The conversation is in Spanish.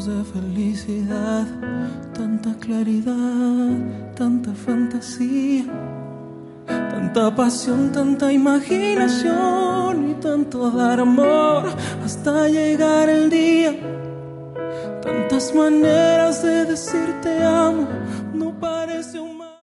de felicidad, tanta claridad, tanta fantasía, tanta pasión, tanta imaginación y tanto dar amor hasta llegar el día. Tantas maneras